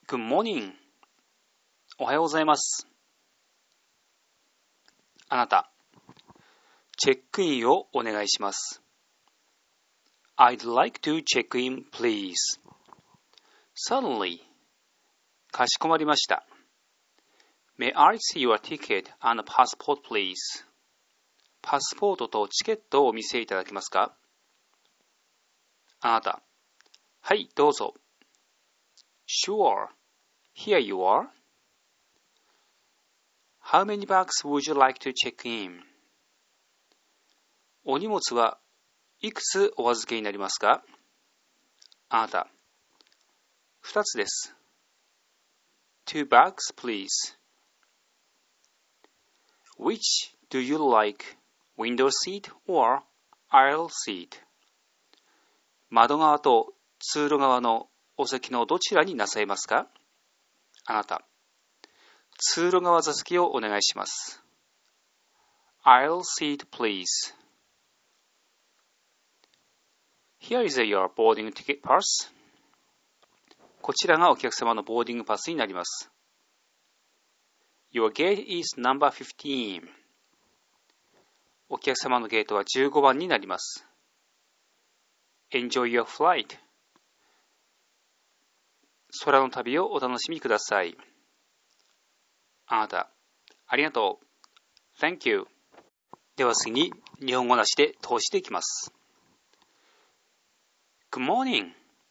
Good morning. おはようございます。あなた、チェックインをお願いします。I'd like to check in, please. Certainly. かしこまりました。May I see your ticket and passport, please? パスポートとチケットをお見せいただけますか？あなた、はい、どうぞ。Sure. Here you are. How many bags would you like to check in? お荷物はいくつお預けになりますか？あなた、2つです。Two bags, please. Which do you like, window seat or aisle seat? 窓側と通路側のお席のどちらになさいますか？あなた、通路側座席をお願いします。Aisle seat, please. Here is your boarding ticket pass. こちらがお客様のボーディングパスになります。Your gate is number 15. お客様のゲートは15番になります。Enjoy your flight. 空の旅をお楽しみください。あなた、ありがとう。Thank you. では次に日本語なしで通していきます。Good morning.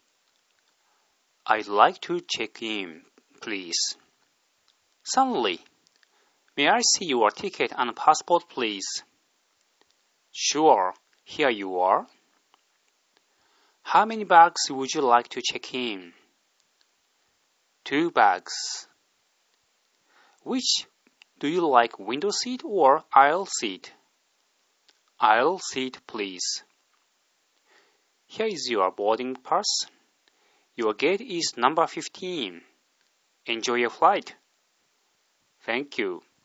I'd like to check in, please. Certainly. May I see your ticket and passport, please? Sure. Here you are. How many bags would you like to check in? Two bags. Which do you like, window seat or aisle seat? Aisle seat, please. Here is your boarding pass. Your gate is number 15. Enjoy your flight. Thank you.